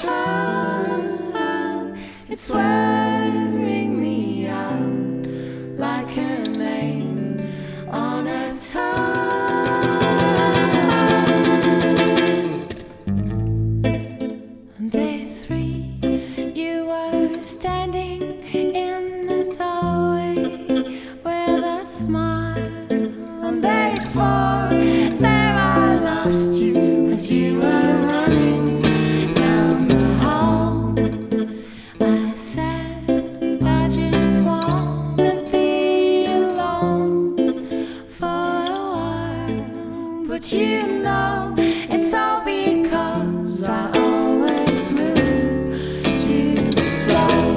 tongue, it's wearing me out like a name on a tongue. On day 3, you were standing in the doorway with a smile. On day 4, there I lost you as you were running down the hall. I said, I just wanna be alone for a while, but you know it's all because I always move too slow.